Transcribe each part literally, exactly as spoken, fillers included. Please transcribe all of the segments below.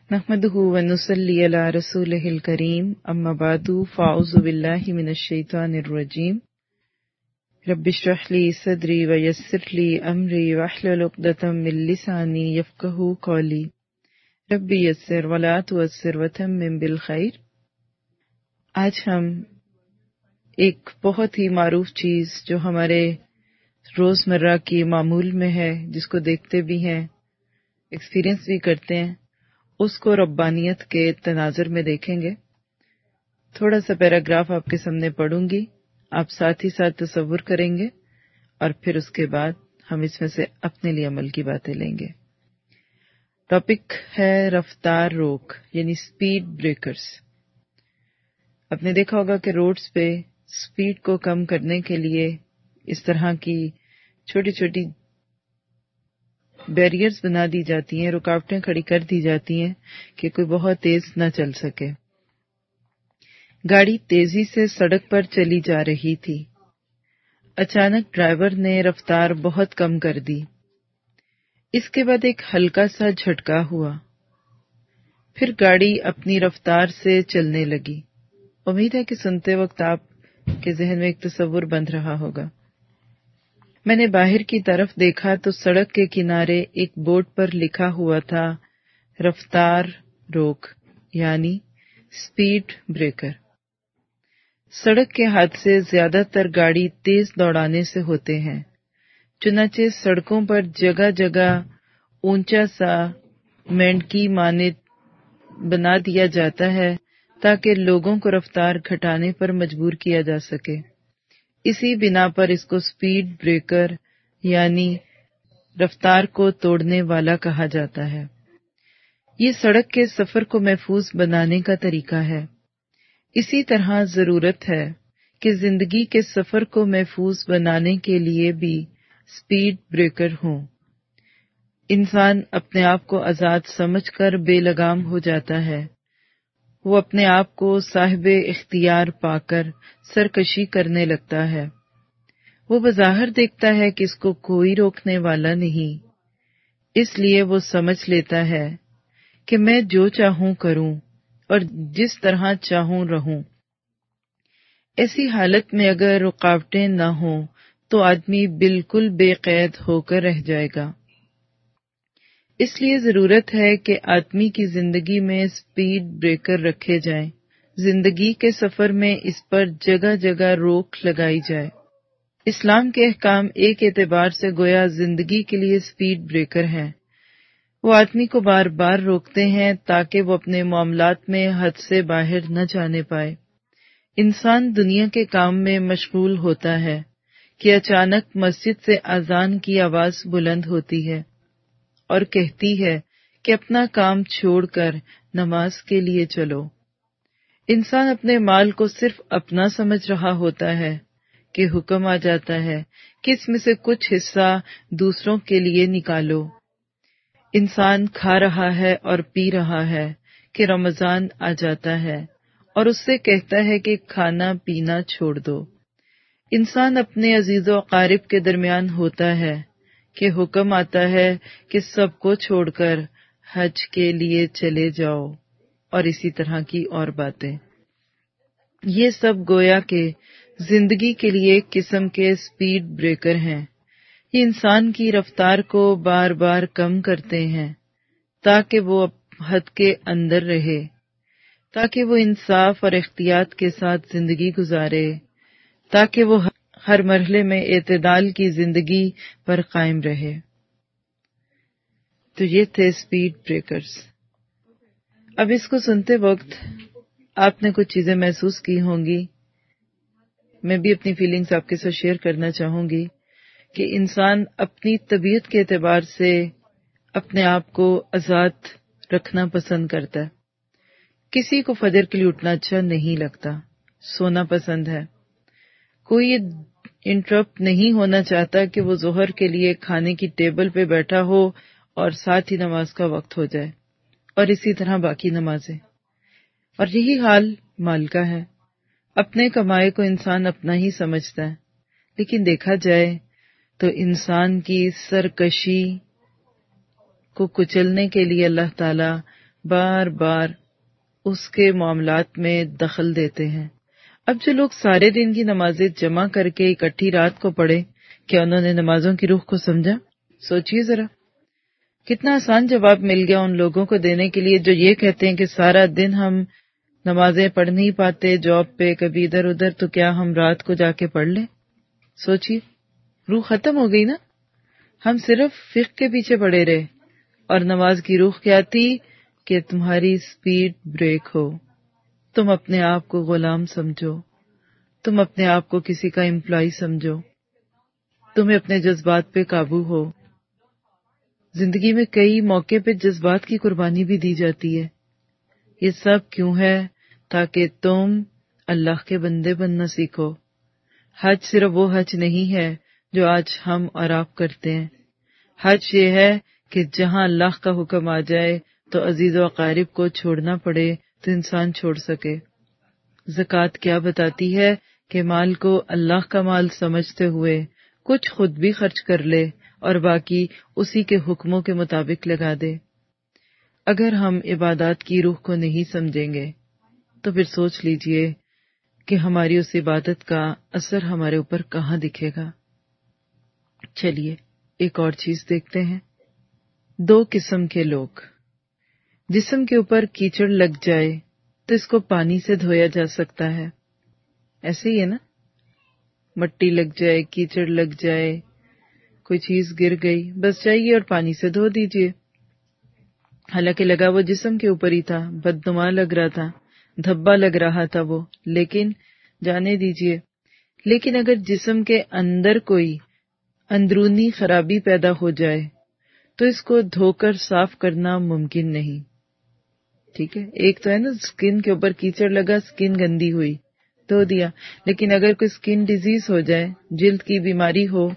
نحمدہ ونصلی علی رسولہ الکریم اما بعد فاعوذ باللہ من الشیطان الرجیم رب اشرح لی صدری ویسر لی امری واحلل عقدۃ من لسانی یفقہوا قولی رب یسر ولا تعسر وتمم بالخیر۔ آج ہم ایک بہت ہی معروف چیز جو ہمارے روزمرہ کی معمول میں ہے، جس کو دیکھتے بھی ہیں، ایکسپیرئنس بھی کرتے ہیں، اس کو ربانیت کے تناظر میں دیکھیں گے۔ تھوڑا سا پیراگراف آپ کے سامنے پڑھوں گی، آپ ساتھ ہی ساتھ تصور کریں گے اور پھر اس کے بعد ہم اس میں سے اپنے لیے عمل کی باتیں لیں گے۔ ٹاپک ہے رفتار روک، یعنی سپیڈ بریکرز۔ آپ نے دیکھا ہوگا کہ روڈز پہ سپیڈ کو کم کرنے کے لیے اس طرح کی چھوٹی چھوٹی بیریئرز بنا دی جاتی ہیں، رکاوٹیں کھڑی کر دی جاتی ہیں کہ کوئی بہت تیز نہ چل سکے۔ گاڑی تیزی سے سڑک پر چلی جا رہی تھی، اچانک ڈرائیور نے رفتار بہت کم کر دی۔ اس کے بعد ایک ہلکا سا جھٹکا ہوا، پھر گاڑی اپنی رفتار سے چلنے لگی۔ امید ہے کہ سنتے وقت آپ کے ذہن میں ایک تصور بن رہا ہوگا۔ میں نے باہر کی طرف دیکھا تو سڑک کے کنارے ایک بورڈ پر لکھا ہوا تھا رفتار روک، یعنی سپیڈ بریکر۔ سڑک کے حادثے زیادہ تر گاڑی تیز دوڑانے سے ہوتے ہیں، چنانچہ سڑکوں پر جگہ جگہ اونچا سا مینڈکی مانند بنا دیا جاتا ہے تاکہ لوگوں کو رفتار گھٹانے پر مجبور کیا جا سکے۔ اسی بنا پر اس کو سپیڈ بریکر یعنی رفتار کو توڑنے والا کہا جاتا ہے۔ یہ سڑک کے سفر کو محفوظ بنانے کا طریقہ ہے۔ اسی طرح ضرورت ہے کہ زندگی کے سفر کو محفوظ بنانے کے لیے بھی سپیڈ بریکر ہوں۔ انسان اپنے آپ کو آزاد سمجھ کر بے لگام ہو جاتا ہے۔ وہ اپنے آپ کو صاحب اختیار پا کر سرکشی کرنے لگتا ہے۔ وہ بظاہر دیکھتا ہے کہ اس کو کوئی روکنے والا نہیں، اس لیے وہ سمجھ لیتا ہے کہ میں جو چاہوں کروں اور جس طرح چاہوں رہوں۔ ایسی حالت میں اگر رکاوٹیں نہ ہوں تو آدمی بالکل بے قید ہو کر رہ جائے گا۔ اس لیے ضرورت ہے کہ آدمی کی زندگی میں سپیڈ بریکر رکھے جائیں، زندگی کے سفر میں اس پر جگہ جگہ روک لگائی جائے۔ اسلام کے احکام ایک اعتبار سے گویا زندگی کے لیے سپیڈ بریکر ہیں۔ وہ آدمی کو بار بار روکتے ہیں تاکہ وہ اپنے معاملات میں حد سے باہر نہ جانے پائے۔ انسان دنیا کے کام میں مشغول ہوتا ہے کہ اچانک مسجد سے اذان کی آواز بلند ہوتی ہے اور کہتی ہے کہ اپنا کام چھوڑ کر نماز کے لیے چلو۔ انسان اپنے مال کو صرف اپنا سمجھ رہا ہوتا ہے کہ حکم آ جاتا ہے کہ اس میں سے کچھ حصہ دوسروں کے لیے نکالو۔ انسان کھا رہا ہے اور پی رہا ہے کہ رمضان آ جاتا ہے اور اس سے کہتا ہے کہ کھانا پینا چھوڑ دو۔ انسان اپنے عزیز و اقارب کے درمیان ہوتا ہے کہ حکم آتا ہے کہ سب کو چھوڑ کر حج کے لیے چلے جاؤ، اور اسی طرح کی اور باتیں۔ یہ سب گویا کہ زندگی کے لیے ایک قسم کے سپیڈ بریکر ہیں۔ یہ انسان کی رفتار کو بار بار کم کرتے ہیں تاکہ وہ حد کے اندر رہے، تاکہ وہ انصاف اور احتیاط کے ساتھ زندگی گزارے، تاکہ وہ ہر مرحلے میں اعتدال کی زندگی پر قائم رہے۔ تو یہ تھے سپیڈ بریکرز۔ اب اس کو سنتے وقت آپ نے کچھ چیزیں محسوس کی ہوں گی، میں بھی اپنی فیلنگز آپ کے ساتھ شیئر کرنا چاہوں گی کہ انسان اپنی طبیعت کے اعتبار سے اپنے آپ کو آزاد رکھنا پسند کرتا ہے۔ کسی کو فجر کے لیے اٹھنا اچھا نہیں لگتا، سونا پسند ہے۔ کوئی انٹرپٹ نہیں ہونا چاہتا کہ وہ ظہر کے لیے کھانے کی ٹیبل پہ بیٹھا ہو اور ساتھ ہی نماز کا وقت ہو جائے، اور اسی طرح باقی نمازیں۔ اور یہی حال مال کا ہے۔ اپنے کمائے کو انسان اپنا ہی سمجھتا ہے، لیکن دیکھا جائے تو انسان کی سرکشی کو کچلنے کے لیے اللہ تعالی بار بار اس کے معاملات میں دخل دیتے ہیں۔ اب جو لوگ سارے دن کی نمازیں جمع کر کے اکٹھی رات کو پڑھے، کیا انہوں نے نمازوں کی روح کو سمجھا؟ سوچیے ذرا، کتنا آسان جواب مل گیا ان لوگوں کو دینے کے لیے جو یہ کہتے ہیں کہ سارا دن ہم نمازیں پڑھ نہیں پاتے، جاب پہ کبھی ادھر ادھر، تو کیا ہم رات کو جا کے پڑھ لیں؟ سوچیے، روح ختم ہو گئی نا۔ ہم صرف فقہ کے پیچھے پڑے رہے، اور نماز کی روح کیا تھی کہ تمہاری سپیڈ بریک ہو، تم اپنے آپ کو غلام سمجھو، تم اپنے آپ کو کسی کا امپلائی سمجھو، تمہیں اپنے جذبات پہ قابو ہو۔ زندگی میں کئی موقع پہ جذبات کی قربانی بھی دی جاتی ہے۔ یہ سب کیوں ہے؟ تاکہ تم اللہ کے بندے بننا سیکھو۔ حج صرف وہ حج نہیں ہے جو آج ہم اور آپ کرتے ہیں۔ حج یہ ہے کہ جہاں اللہ کا حکم آ جائے تو عزیز و اقارب کو چھوڑنا پڑے تو انسان چھوڑ سکے۔ زکوٰۃ کیا بتاتی ہے کہ مال کو اللہ کا مال سمجھتے ہوئے کچھ خود بھی خرچ کر لے اور باقی اسی کے حکموں کے مطابق لگا دے۔ اگر ہم عبادات کی روح کو نہیں سمجھیں گے تو پھر سوچ لیجئے کہ ہماری اس عبادت کا اثر ہمارے اوپر کہاں دکھے گا۔ چلیے ایک اور چیز دیکھتے ہیں۔ دو قسم کے لوگ۔ جسم کے اوپر کیچڑ لگ جائے تو اس کو پانی سے دھویا جا سکتا ہے، ایسے ہی ہے نا؟ مٹی لگ جائے، کیچڑ لگ جائے، کوئی چیز گر گئی، بس جائیے اور پانی سے دھو دیجیے۔ حالانکہ لگا وہ جسم کے اوپر ہی تھا، بدنما لگ رہا تھا، دھبا لگ رہا تھا وہ، لیکن جانے دیجیے۔ لیکن اگر جسم کے اندر کوئی اندرونی خرابی پیدا ہو جائے تو اس کو دھو کر صاف کرنا ممکن نہیں۔ ٹھیک ہے، ایک تو ہے نا سکن کے اوپر کیچڑ لگا، سکن گندی ہوئی، دھو دیا، لیکن اگر کوئی سکن ڈیزیز ہو جائے، جلد کی بیماری ہو،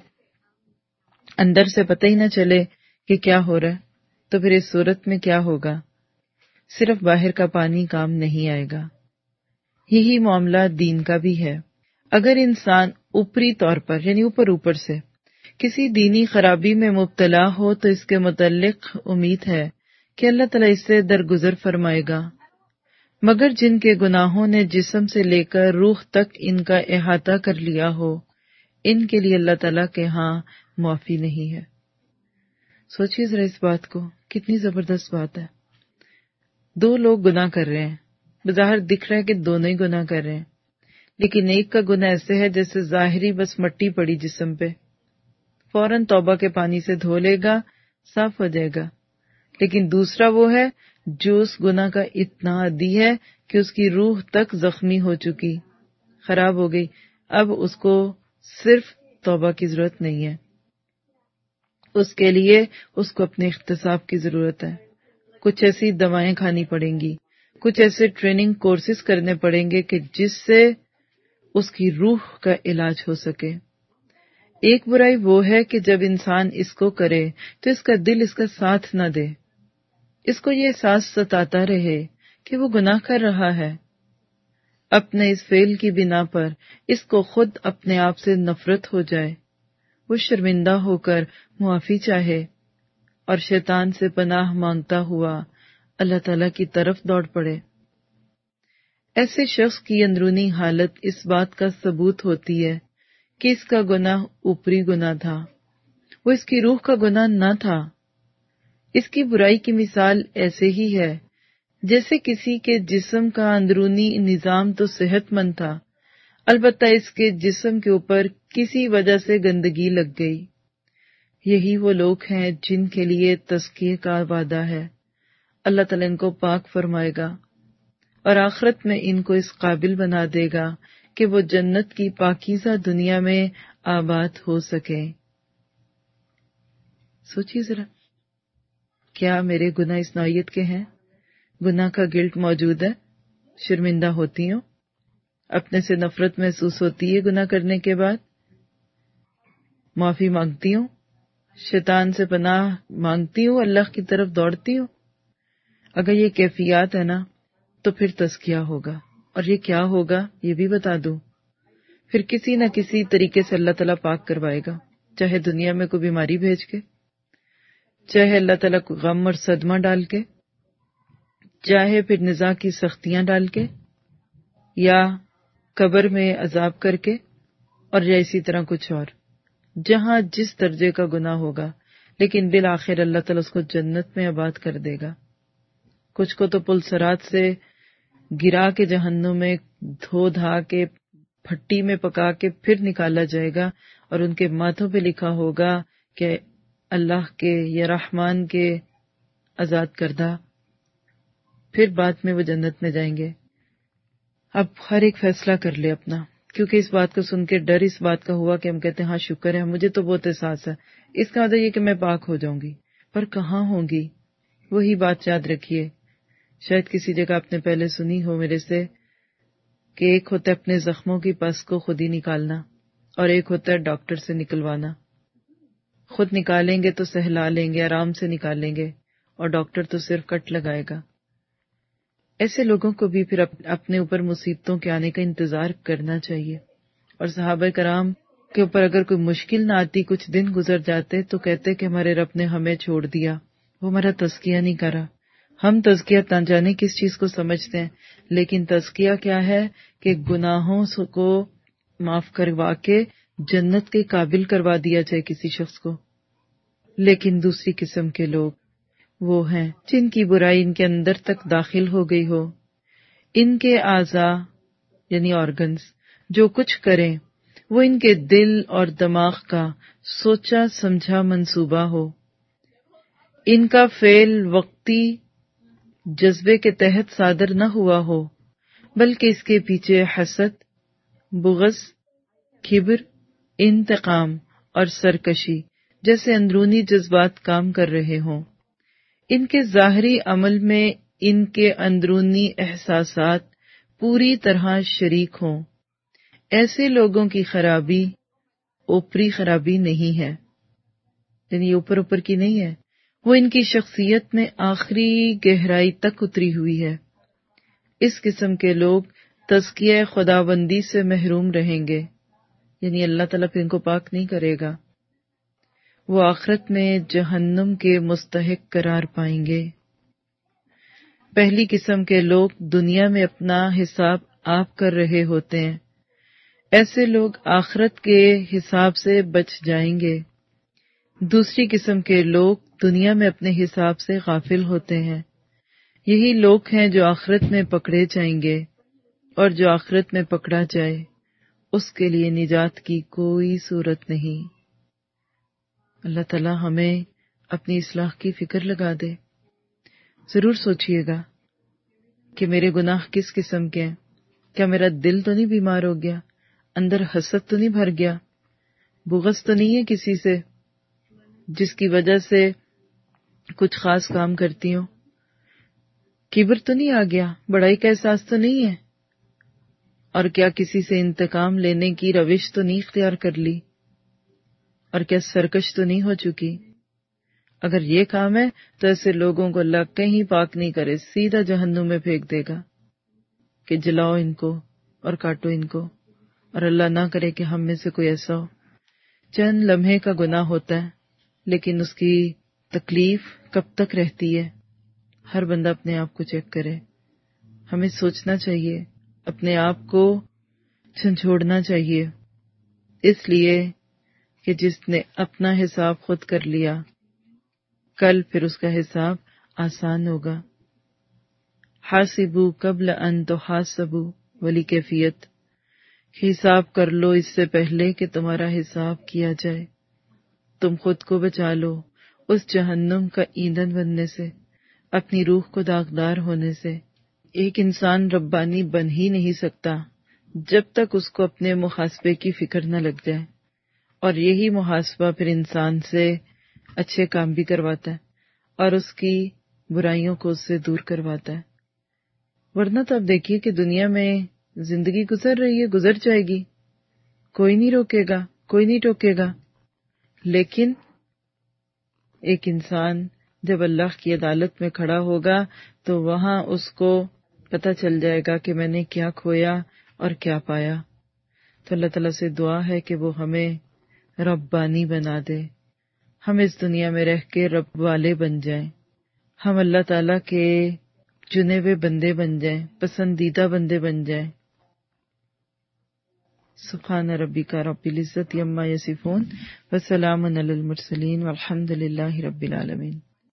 اندر سے پتہ ہی نہ چلے کہ کیا ہو رہا ہے، تو پھر اس صورت میں کیا ہوگا؟ صرف باہر کا پانی کام نہیں آئے گا۔ یہی معاملہ دین کا بھی ہے۔ اگر انسان اوپری طور پر یعنی اوپر اوپر سے کسی دینی خرابی میں مبتلا ہو تو اس کے متعلق امید ہے کہ اللہ تعالیٰ اس سے درگزر فرمائے گا، مگر جن کے گناہوں نے جسم سے لے کر روح تک ان کا احاطہ کر لیا ہو، ان کے لیے اللہ تعالیٰ کے ہاں معافی نہیں ہے۔ سوچیے ذرا اس بات کو، کتنی زبردست بات ہے۔ دو لوگ گناہ کر رہے ہیں، بظاہر دکھ رہا ہے کہ دونوں ہی گناہ کر رہے ہیں، لیکن ایک کا گناہ ایسے ہے جیسے ظاہری بس مٹی پڑی جسم پہ، فوراً توبہ کے پانی سے دھو لے گا، صاف ہو جائے گا، لیکن دوسرا وہ ہے جو اس گناہ کا اتنا عادی ہے کہ اس کی روح تک زخمی ہو چکی، خراب ہو گئی، اب اس کو صرف توبہ کی ضرورت نہیں ہے، اس کے لیے اس کو اپنے احتساب کی ضرورت ہے۔ کچھ ایسی دوائیں کھانی پڑیں گی، کچھ ایسے ٹریننگ کورسز کرنے پڑیں گے کہ جس سے اس کی روح کا علاج ہو سکے۔ ایک برائی وہ ہے کہ جب انسان اس کو کرے تو اس کا دل اس کا ساتھ نہ دے، اس کو یہ احساس ستاتا رہے کہ وہ گناہ کر رہا ہے، اپنے اس فعل کی بنا پر اس کو خود اپنے آپ سے نفرت ہو جائے، وہ شرمندہ ہو کر معافی چاہے اور شیطان سے پناہ مانگتا ہوا اللہ تعالیٰ کی طرف دوڑ پڑے۔ ایسے شخص کی اندرونی حالت اس بات کا ثبوت ہوتی ہے کہ اس کا گناہ اوپری گناہ تھا، وہ اس کی روح کا گناہ نہ تھا۔ اس کی برائی کی مثال ایسے ہی ہے جیسے کسی کے جسم کا اندرونی نظام تو صحت مند تھا، البتہ اس کے جسم کے اوپر کسی وجہ سے گندگی لگ گئی۔ یہی وہ لوگ ہیں جن کے لیے تزکیے کا وعدہ ہے، اللہ تعالیٰ ان کو پاک فرمائے گا اور آخرت میں ان کو اس قابل بنا دے گا کہ وہ جنت کی پاکیزہ دنیا میں آباد ہو سکیں۔ سوچیے ذرا، کیا میرے گناہ اس نوعیت کے ہیں؟ گناہ کا گلٹ موجود ہے، شرمندہ ہوتی ہوں، اپنے سے نفرت محسوس ہوتی ہے گناہ کرنے کے بعد، معافی مانگتی ہوں، شیطان سے پناہ مانگتی ہوں، اللہ کی طرف دوڑتی ہوں۔ اگر یہ کیفیات ہے نا تو پھر تزکیہ ہوگا، اور یہ کیا ہوگا یہ بھی بتا دوں، پھر کسی نہ کسی طریقے سے اللہ تعالیٰ پاک کروائے گا، چاہے دنیا میں کوئی بیماری بھیج کے، چاہے اللہ تعالیٰ کو غم اور صدمہ ڈال کے، چاہے پھر نزاع کی سختیاں ڈال کے، یا قبر میں عذاب کر کے، اور یا اسی طرح کچھ اور، جہاں جس درجے کا گناہ ہوگا، لیکن بالآخر اللہ تعالیٰ اس کو جنت میں آباد کر دے گا۔ کچھ کو تو پل صراط سے گرا کے جہنم میں دھو دھا کے پھٹی میں پکا کے پھر نکالا جائے گا، اور ان کے ماتھوں پہ لکھا ہوگا کہ اللہ کے یا رحمان کے آزاد کردہ، پھر بعد میں وہ جنت میں جائیں گے۔ اب ہر ایک فیصلہ کر لے اپنا، کیونکہ اس بات کو سن کے ڈر اس بات کا ہوا کہ ہم کہتے ہیں ہاں شکر ہے، مجھے تو بہت احساس ہے، اس کا مطلب یہ کہ میں پاک ہو جاؤں گی، پر کہاں ہوں گی؟ وہی بات یاد رکھیے، شاید کسی جگہ آپ نے پہلے سنی ہو میرے سے، کہ ایک ہوتا ہے اپنے زخموں کی پس کو خود ہی نکالنا، اور ایک ہوتا ہے ڈاکٹر سے نکلوانا۔ خود نکالیں گے تو سہلا لیں گے، آرام سے نکالیں گے، اور ڈاکٹر تو صرف کٹ لگائے گا۔ ایسے لوگوں کو بھی پھر اپنے اوپر مصیبتوں کے آنے کا انتظار کرنا چاہیے، اور صحابہ کرام کے اوپر اگر کوئی مشکل نہ آتی، کچھ دن گزر جاتے تو کہتے کہ ہمارے رب نے ہمیں چھوڑ دیا، وہ ہمارا تزکیہ نہیں کرا۔ ہم تزکیہ نہ جانے کس چیز کو سمجھتے ہیں، لیکن تزکیہ کیا ہے کہ گناہوں کو معاف کروا کے جنت کے قابل کروا دیا جائے کسی شخص کو۔ لیکن دوسری قسم کے لوگ وہ ہیں جن کی برائی ان کے اندر تک داخل ہو گئی ہو، ان کے اعضاء یعنی آرگنز جو کچھ کریں وہ ان کے دل اور دماغ کا سوچا سمجھا منصوبہ ہو، ان کا فعل وقتی جذبے کے تحت صادر نہ ہوا ہو، بلکہ اس کے پیچھے حسد، بغض، کبر، انتقام اور سرکشی جیسے اندرونی جذبات کام کر رہے ہوں۔ ان کے ظاہری عمل میں ان کے اندرونی احساسات پوری طرح شریک ہوں۔ ایسے لوگوں کی خرابی اوپری خرابی نہیں ہے، یعنی اوپر اوپر کی نہیں ہے، وہ ان کی شخصیت میں آخری گہرائی تک اتری ہوئی ہے۔ اس قسم کے لوگ تزکیہ خداوندی سے محروم رہیں گے، یعنی اللہ تعالیٰ پھر ان کو پاک نہیں کرے گا، وہ آخرت میں جہنم کے مستحق قرار پائیں گے۔ پہلی قسم کے لوگ دنیا میں اپنا حساب آپ کر رہے ہوتے ہیں، ایسے لوگ آخرت کے حساب سے بچ جائیں گے۔ دوسری قسم کے لوگ دنیا میں اپنے حساب سے غافل ہوتے ہیں، یہی لوگ ہیں جو آخرت میں پکڑے جائیں گے، اور جو آخرت میں پکڑا جائے اس کے لیے نجات کی کوئی صورت نہیں۔ اللہ تعالیٰ ہمیں اپنی اصلاح کی فکر لگا دے۔ ضرور سوچئے گا کہ میرے گناہ کس قسم کے ہیں، کیا میرا دل تو نہیں بیمار ہو گیا، اندر حسد تو نہیں بھر گیا، بغض تو نہیں ہے کسی سے جس کی وجہ سے کچھ خاص کام کرتی ہوں، کبر تو نہیں آ گیا، بڑائی کا احساس تو نہیں ہے، اور کیا کسی سے انتقام لینے کی روش تو نہیں اختیار کر لی، اور کیا سرکش تو نہیں ہو چکی۔ اگر یہ کام ہے تو ایسے لوگوں کو اللہ کہیں پاک نہیں کرے، سیدھا جہنم میں پھینک دے گا کہ جلاؤ ان کو اور کاٹو ان کو، اور اللہ نہ کرے کہ ہم میں سے کوئی ایسا ہو۔ چند لمحے کا گناہ ہوتا ہے، لیکن اس کی تکلیف کب تک رہتی ہے؟ ہر بندہ اپنے آپ کو چیک کرے۔ ہمیں سوچنا چاہیے، اپنے آپ کو جھنجھوڑنا چاہیے، اس لیے کہ جس نے اپنا حساب خود کر لیا، کل پھر اس کا حساب آسان ہوگا۔ حاسبو قبل ان تحاسبو، والی کیفیت، حساب کر لو اس سے پہلے کہ تمہارا حساب کیا جائے۔ تم خود کو بچا لو اس جہنم کا ایندھن بننے سے، اپنی روح کو داغدار ہونے سے۔ ایک انسان ربانی بن ہی نہیں سکتا جب تک اس کو اپنے محاسبے کی فکر نہ لگ جائے، اور یہی محاسبہ پھر انسان سے اچھے کام بھی کرواتا ہے اور اس کی برائیوں کو اس سے دور کرواتا ہے۔ ورنہ تو اب دیکھیے کہ دنیا میں زندگی گزر رہی ہے، گزر جائے گی، کوئی نہیں روکے گا، کوئی نہیں ٹوکے گا، لیکن ایک انسان جب اللہ کی عدالت میں کھڑا ہوگا تو وہاں اس کو پتہ چل جائے گا کہ میں نے کیا کھویا اور کیا پایا۔ تو اللہ تعالیٰ سے دعا ہے کہ وہ ہمیں ربانی بنا دے، ہم اس دنیا میں رہ کے رب والے بن جائیں، ہم اللہ تعالیٰ کے چنے ہوئے بندے بن جائیں، پسندیدہ بندے بن جائیں۔ سبحان ربک رب العزت عما یصفون وسلام علی المرسلین والحمد للہ رب العالمین۔